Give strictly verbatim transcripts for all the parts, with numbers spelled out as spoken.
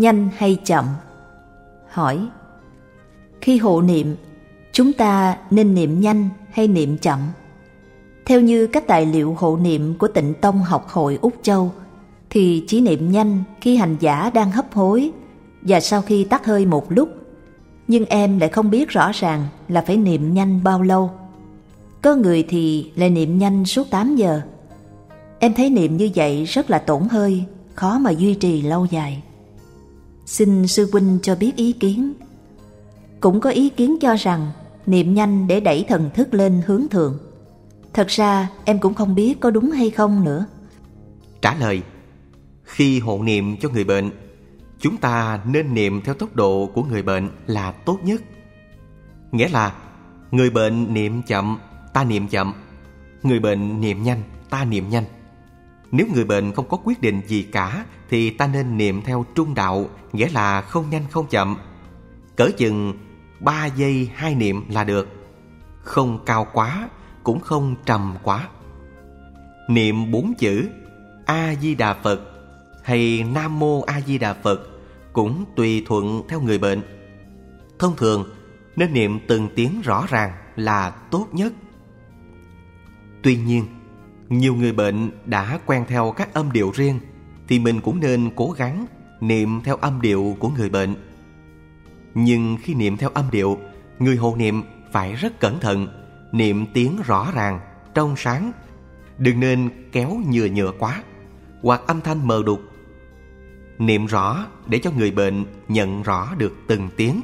nhanh hay chậm? Hỏi: khi hộ niệm, chúng ta nên niệm nhanh hay niệm chậm? Theo như các tài liệu hộ niệm của Tịnh Tông Học Hội Úc Châu, thì chỉ niệm nhanh khi hành giả đang hấp hối và sau khi tắt hơi một lúc. Nhưng em lại không biết rõ ràng là phải niệm nhanh bao lâu. Có người thì lại niệm nhanh suốt tám giờ. Em thấy niệm như vậy rất là tổn hơi, khó mà duy trì lâu dài. Xin sư huynh cho biết ý kiến. Cũng có ý kiến cho rằng niệm nhanh để đẩy thần thức lên hướng thượng. Thật ra em cũng không biết có đúng hay không nữa. Trả lời: khi hộ niệm cho người bệnh, chúng ta nên niệm theo tốc độ của người bệnh là tốt nhất. Nghĩa là người bệnh niệm chậm, ta niệm chậm. Người bệnh niệm nhanh, ta niệm nhanh. Nếu người bệnh không có quyết định gì cả thì ta nên niệm theo trung đạo, nghĩa là không nhanh không chậm. Cỡ chừng ba giây hai niệm là được. Không cao quá, cũng không trầm quá. Niệm bốn chữ A-di-đà Phật hay Nam Mô A-di-đà Phật cũng tùy thuận theo người bệnh. Thông thường nên niệm từng tiếng rõ ràng là tốt nhất. Tuy nhiên, nhiều người bệnh đã quen theo các âm điệu riêng thì mình cũng nên cố gắng niệm theo âm điệu của người bệnh. Nhưng khi niệm theo âm điệu, người hộ niệm phải rất cẩn thận, niệm tiếng rõ ràng, trong sáng. Đừng nên kéo nhừa nhựa quá, hoặc âm thanh mờ đục. Niệm rõ để cho người bệnh nhận rõ được từng tiếng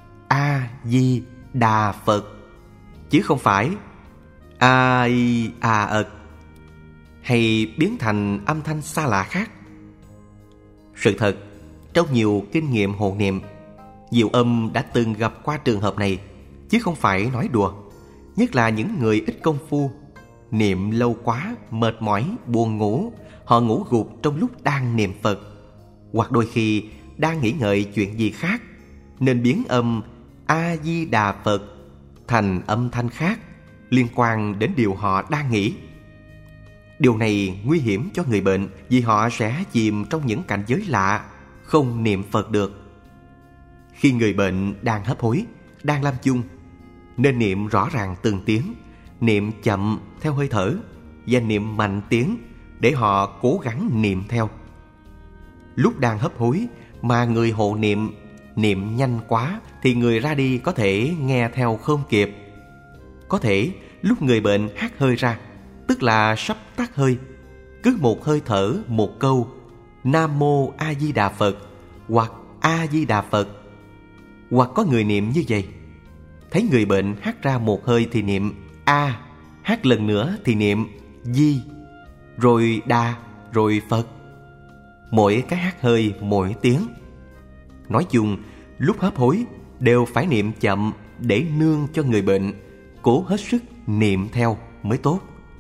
A-di-đà Phật, chứ không phải A-i-a-ật hay biến thành âm thanh xa lạ khác. Sự thật, trong nhiều kinh nghiệm hộ niệm, Diệu Âm đã từng gặp qua trường hợp này, chứ không phải nói đùa. Nhất là những người ít công phu, niệm lâu quá, mệt mỏi, buồn ngủ, họ ngủ gục trong lúc đang niệm Phật, hoặc đôi khi đang nghĩ ngợi chuyện gì khác, nên biến âm A-di-đà Phật thành âm thanh khác liên quan đến điều họ đang nghĩ. Điều này nguy hiểm cho người bệnh vì họ sẽ chìm trong những cảnh giới lạ, không niệm Phật được. Khi người bệnh đang hấp hối, đang lâm chung, nên niệm rõ ràng từng tiếng, niệm chậm theo hơi thở và niệm mạnh tiếng để họ cố gắng niệm theo. Lúc đang hấp hối mà người hộ niệm niệm nhanh quá thì người ra đi có thể nghe theo không kịp. Có thể lúc người bệnh hắt hơi ra, tức là sắp tắt hơi, cứ một hơi thở một câu Nam Mô A Di Đà Phật hoặc A Di Đà Phật. Hoặc có người niệm như vậy: thấy người bệnh hắt ra một hơi thì niệm A, hắt lần nữa thì niệm Di, rồi Đà, rồi Phật. Mỗi cái hắt hơi mỗi tiếng. Nói chung, lúc hấp hối đều phải niệm chậm để nương cho người bệnh cố hết sức niệm theo mới tốt.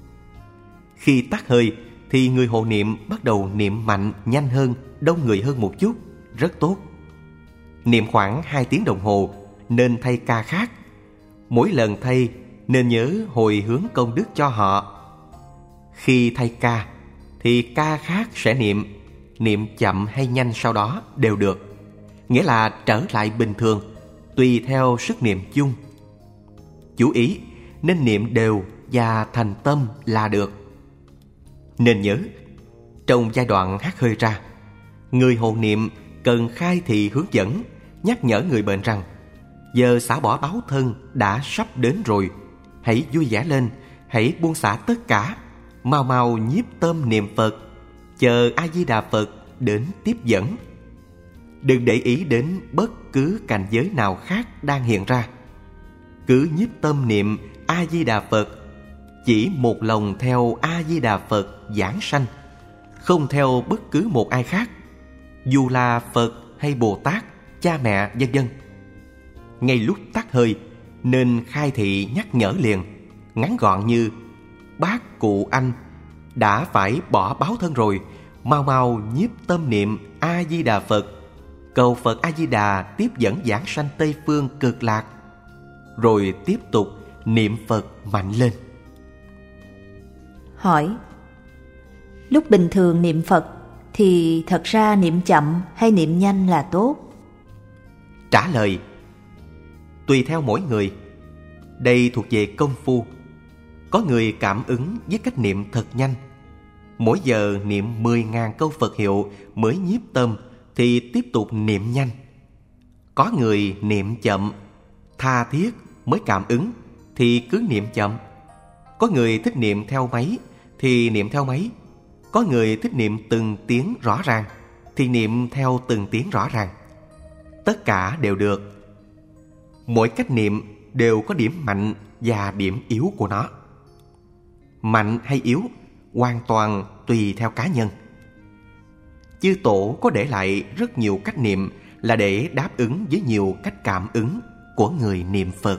Khi tắt hơi thì người hộ niệm bắt đầu niệm mạnh, nhanh hơn, đông người hơn một chút, rất tốt. Niệm khoảng hai tiếng đồng hồ nên thay ca khác. Mỗi lần thay nên nhớ hồi hướng công đức cho họ. Khi thay ca thì ca khác sẽ niệm, niệm chậm hay nhanh sau đó đều được. Nghĩa là trở lại bình thường, tùy theo sức niệm chung. Chú ý, nên niệm đều và thành tâm là được. Nên nhớ, trong giai đoạn hắt hơi ra, người hộ niệm cần khai thị hướng dẫn, nhắc nhở người bệnh rằng giờ xả bỏ báo thân đã sắp đến rồi. Hãy vui vẻ lên, hãy buông xả tất cả, mau mau nhiếp tâm niệm Phật, chờ A-di-đà Phật đến tiếp dẫn. Đừng để ý đến bất cứ cảnh giới nào khác đang hiện ra. Cứ nhiếp tâm niệm A-di-đà Phật, chỉ một lòng theo A-di-đà Phật giảng sanh, không theo bất cứ một ai khác, dù là Phật hay Bồ Tát, cha mẹ, vân vân. Ngay lúc tắt hơi nên khai thị nhắc nhở liền, ngắn gọn như: bác cụ anh đã phải bỏ báo thân rồi, mau mau nhiếp tâm niệm A-di-đà Phật, cầu Phật A-di-đà tiếp dẫn giảng sanh Tây Phương Cực Lạc. Rồi tiếp tục niệm Phật mạnh lên. Hỏi: lúc bình thường niệm Phật, thì thật ra niệm chậm hay niệm nhanh là tốt? Trả lời: tùy theo mỗi người. Đây thuộc về công phu. Có người cảm ứng với cách niệm thật nhanh, mỗi giờ niệm mười nghìn câu Phật hiệu mới nhiếp tâm thì tiếp tục niệm nhanh. Có người niệm chậm, tha thiết mới cảm ứng thì cứ niệm chậm. Có người thích niệm theo máy thì niệm theo máy. Có người thích niệm từng tiếng rõ ràng thì niệm theo từng tiếng rõ ràng. Tất cả đều được. Mỗi cách niệm đều có điểm mạnh và điểm yếu của nó. Mạnh hay yếu hoàn toàn tùy theo cá nhân. Chư Tổ có để lại rất nhiều cách niệm là để đáp ứng với nhiều cách cảm ứng của người niệm Phật.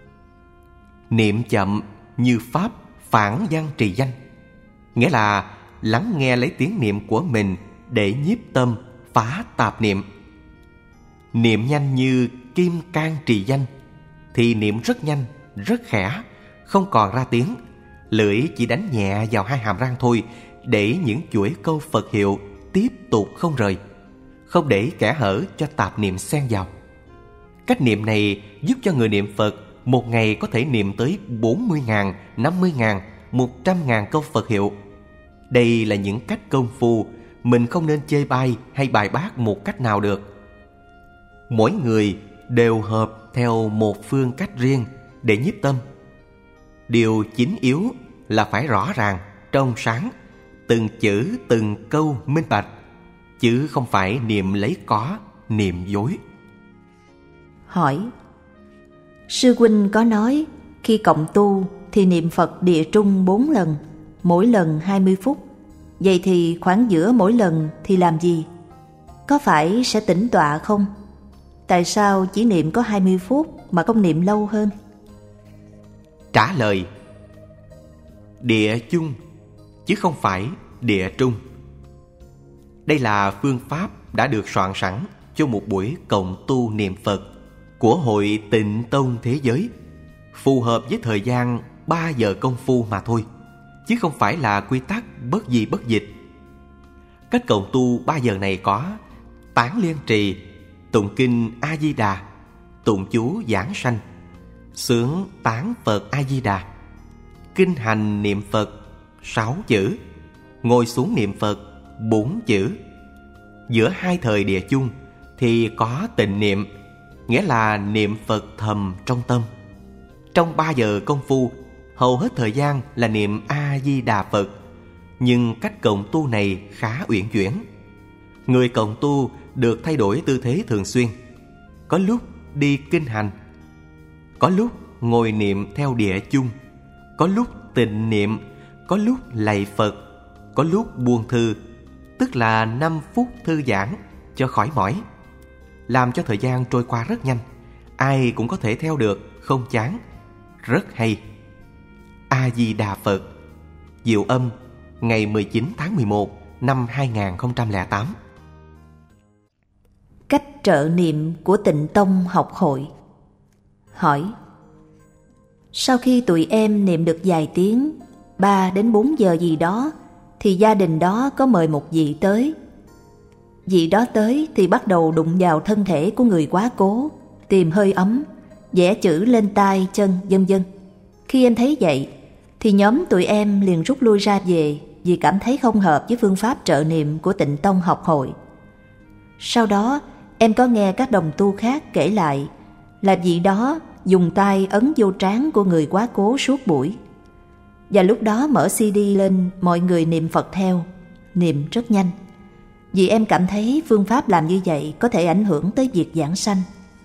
Niệm chậm như pháp phản văn trì danh, nghĩa là lắng nghe lấy tiếng niệm của mình để nhiếp tâm phá tạp niệm. Niệm nhanh như kim cang trì danh thì niệm rất nhanh, rất khẽ, không còn ra tiếng. Lưỡi chỉ đánh nhẹ vào hai hàm răng thôi, để những chuỗi câu Phật hiệu tiếp tục không rời, không để kẽ hở cho tạp niệm xen vào. Cách niệm này giúp cho người niệm Phật một ngày có thể niệm tới bốn mươi nghìn, năm mươi nghìn, một trăm nghìn câu Phật hiệu. Đây là những cách công phu, mình không nên chê bai hay bài bác một cách nào được. Mỗi người đều hợp theo một phương cách riêng để nhiếp tâm. Điều chính yếu là phải rõ ràng, trong sáng, từng chữ từng câu minh bạch, chứ không phải niệm lấy có, niệm dối. Hỏi: sư huynh có nói khi cộng tu thì niệm Phật địa trung bốn lần, mỗi lần hai mươi phút. Vậy thì khoảng giữa mỗi lần thì làm gì? Có phải sẽ tĩnh tọa không? Tại sao chỉ niệm có hai mươi phút mà không niệm lâu hơn? Trả lời: địa chung chứ không phải địa trung. Đây là phương pháp đã được soạn sẵn cho một buổi cộng tu niệm Phật của Hội Tịnh Tông Thế Giới, phù hợp với thời gian ba giờ công phu mà thôi, chứ không phải là quy tắc bất di bất dịch. Cách cộng tu ba giờ này có tán liên trì, tụng kinh A Di Đà, tụng chú giảng sanh, xướng tán Phật A Di Đà, kinh hành niệm Phật sáu chữ, ngồi xuống niệm Phật bốn chữ. Giữa hai thời địa chung thì có tịnh niệm, nghĩa là niệm Phật thầm trong tâm. Trong ba giờ công phu, hầu hết thời gian là niệm A Di Đà Phật. Nhưng cách cộng tu này khá uyển chuyển. Người cộng tu được thay đổi tư thế thường xuyên. Có lúc đi kinh hành, có lúc ngồi niệm theo địa chung, có lúc tịnh niệm, có lúc lạy Phật, có lúc buông thư, tức là năm phút thư giãn cho khỏi mỏi, làm cho thời gian trôi qua rất nhanh. Ai cũng có thể theo được, không chán, rất hay. A Di Đà Phật. Diệu Âm, ngày mười chín tháng mười một năm hai nghìn không trăm lẻ tám. Cách trợ niệm của Tịnh Tông học hội. Hỏi: sau khi tụi em niệm được vài tiếng, ba đến bốn giờ gì đó, thì gia đình đó có mời một vị tới. Vị đó tới thì bắt đầu đụng vào thân thể của người quá cố, tìm hơi ấm, vẽ chữ lên tay, chân, vân vân. Khi em thấy vậy, thì nhóm tụi em liền rút lui ra về, vì cảm thấy không hợp với phương pháp trợ niệm của Tịnh Tông học hội. Sau đó, em có nghe các đồng tu khác kể lại là vị đó dùng tay ấn vô trán của người quá cố suốt buổi. Và lúc đó mở xê đê lên, mọi người niệm Phật theo, niệm rất nhanh. Vì em cảm thấy phương pháp làm như vậy có thể ảnh hưởng tới việc giảng sanh.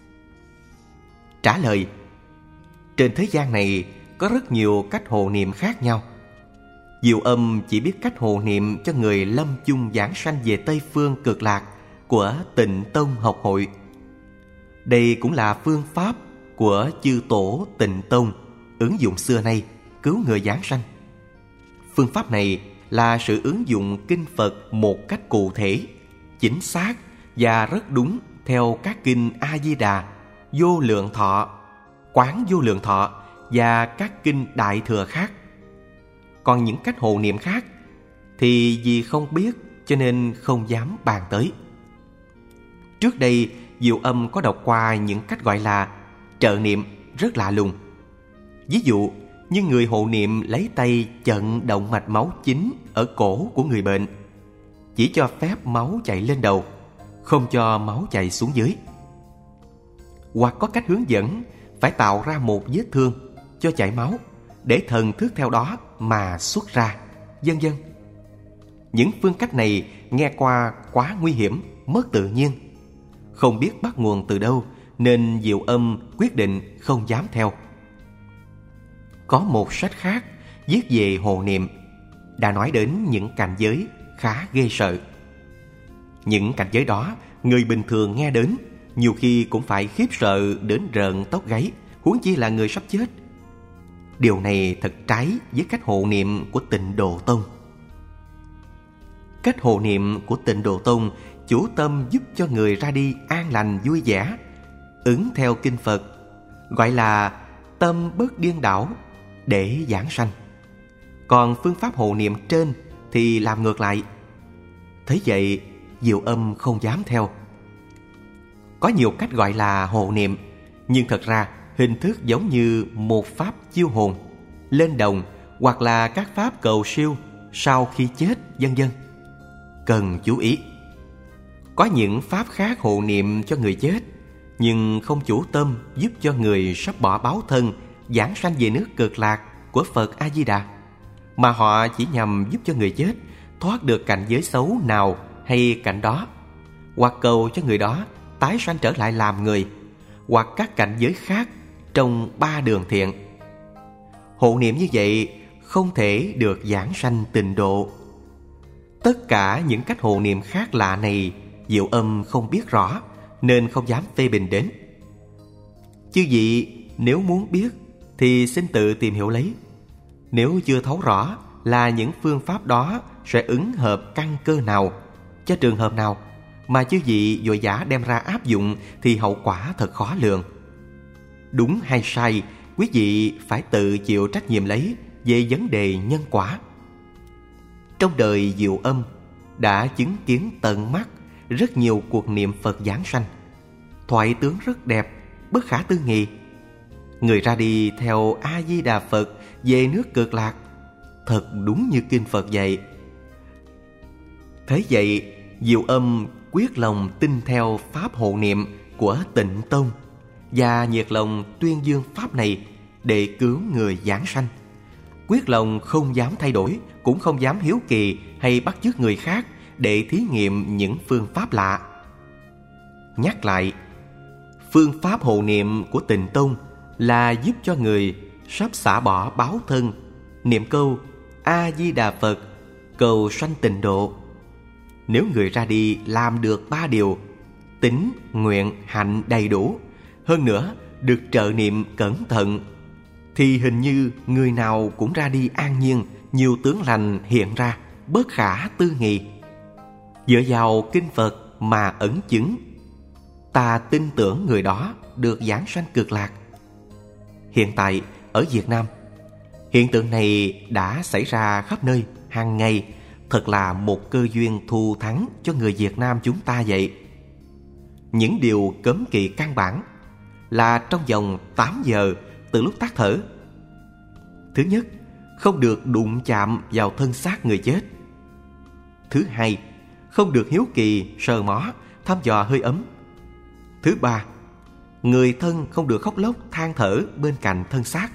Trả lời: trên thế gian này có rất nhiều cách hộ niệm khác nhau. Diệu Âm chỉ biết cách hộ niệm cho người lâm chung giảng sanh về Tây Phương Cực Lạc của Tịnh Tông học hội. Đây cũng là phương pháp của chư tổ Tịnh Tông ứng dụng xưa nay cứu người giảng sanh. Phương pháp này là sự ứng dụng kinh Phật một cách cụ thể, chính xác và rất đúng theo các kinh A Di Đà, Vô Lượng Thọ, Quán Vô Lượng Thọ và các kinh Đại Thừa khác. Còn những cách hộ niệm khác thì vì không biết cho nên không dám bàn tới. Trước đây, Diệu Âm có đọc qua những cách gọi là trợ niệm rất lạ lùng. Ví dụ, như người hộ niệm lấy tay chận động mạch máu chính ở cổ của người bệnh, chỉ cho phép máu chạy lên đầu, không cho máu chạy xuống dưới. Hoặc có cách hướng dẫn phải tạo ra một vết thương cho chảy máu, để thần thức theo đó mà xuất ra, vân vân. Những phương cách này nghe qua quá nguy hiểm, mất tự nhiên. Không biết bắt nguồn từ đâu, nên Diệu Âm quyết định không dám theo. Có một sách khác viết về hộ niệm, đã nói đến những cảnh giới khá ghê sợ. Những cảnh giới đó, người bình thường nghe đến nhiều khi cũng phải khiếp sợ đến rợn tóc gáy, huống chi là người sắp chết. Điều này thật trái với cách hộ niệm của Tịnh Độ Tông. Cách hộ niệm của Tịnh Độ Tông chủ tâm giúp cho người ra đi an lành vui vẻ, ứng theo kinh Phật, gọi là tâm bất điên đảo để giảng sanh. Còn phương pháp hộ niệm trên thì làm ngược lại. Thế vậy, Diệu Âm không dám theo. Có nhiều cách gọi là hộ niệm, nhưng thật ra hình thức giống như một pháp chiêu hồn, lên đồng, hoặc là các pháp cầu siêu sau khi chết, vân vân. Cần chú ý. Có những pháp khác hộ niệm cho người chết, nhưng không chủ tâm giúp cho người sắp bỏ báo thân giảng sanh về nước Cực Lạc của Phật A Di Đà, mà họ chỉ nhằm giúp cho người chết thoát được cảnh giới xấu nào hay cảnh đó, hoặc cầu cho người đó tái sanh trở lại làm người, hoặc các cảnh giới khác trong ba đường thiện. Hộ niệm như vậy không thể được giảng sanh tịnh độ. Tất cả những cách hộ niệm khác lạ này Diệu Âm không biết rõ, nên không dám phê bình đến. Chư vị nếu muốn biết thì xin tự tìm hiểu lấy. Nếu chưa thấu rõ là những phương pháp đó sẽ ứng hợp căn cơ nào, cho trường hợp nào, mà chư vị vội vã đem ra áp dụng thì hậu quả thật khó lường. Đúng hay sai, quý vị phải tự chịu trách nhiệm lấy về vấn đề nhân quả. Trong đời Diệu Âm đã chứng kiến tận mắt rất nhiều cuộc niệm Phật giảng sanh, thoại tướng rất đẹp, bất khả tư nghị. Người ra đi theo A Di Đà Phật về nước Cực Lạc, thật đúng như kinh Phật dạy. Thế vậy, Diệu Âm quyết lòng tin theo pháp hộ niệm của Tịnh Tông và nhiệt lòng tuyên dương pháp này để cứu người giảng sanh. Quyết lòng không dám thay đổi, cũng không dám hiếu kỳ hay bắt chước người khác để thí nghiệm những phương pháp lạ. Nhắc lại, phương pháp hộ niệm của Tịnh Tông là giúp cho người sắp xả bỏ báo thân niệm câu A Di Đà Phật cầu sanh tịnh độ. Nếu người ra đi làm được ba điều, tín, nguyện, hạnh đầy đủ, hơn nữa được trợ niệm cẩn thận, thì hình như người nào cũng ra đi an nhiên, nhiều tướng lành hiện ra, bất khả tư nghị. Dựa vào kinh Phật mà ẩn chứng, ta tin tưởng người đó được giảng sanh Cực Lạc. Hiện tại ở Việt Nam, hiện tượng này đã xảy ra khắp nơi, hàng ngày, thật là một cơ duyên thù thắng cho người Việt Nam chúng ta vậy. Những điều cấm kỵ căn bản là trong vòng tám giờ từ lúc tắt thở. Thứ nhất, không được đụng chạm vào thân xác người chết. Thứ hai, không được hiếu kỳ, sờ mó, thăm dò hơi ấm. Thứ ba, người thân không được khóc lóc than thở bên cạnh thân xác.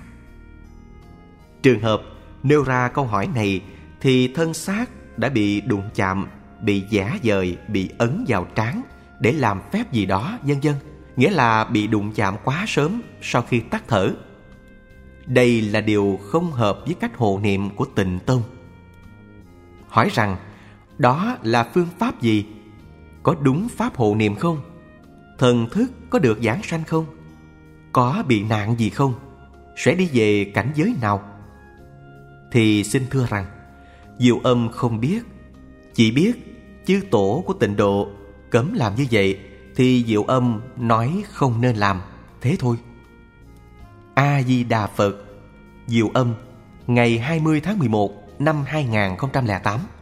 Trường hợp nêu ra câu hỏi này thì thân xác đã bị đụng chạm, bị giã dời, bị ấn vào trán để làm phép gì đó, vân vân, nghĩa là bị đụng chạm quá sớm sau khi tắt thở. Đây là điều không hợp với cách hộ niệm của Tịnh Tông. Hỏi rằng đó là phương pháp gì? Có đúng pháp hộ niệm không? Thần thức có được giảng sanh không? Có bị nạn gì không? Sẽ đi về cảnh giới nào? Thì xin thưa rằng Diệu Âm không biết. Chỉ biết chư tổ của Tịnh Độ cấm làm như vậy thì Diệu Âm nói không nên làm, thế thôi. A Di Đà Phật. Diệu Âm, ngày hai mươi tháng mười một năm hai nghìn không trăm lẻ tám.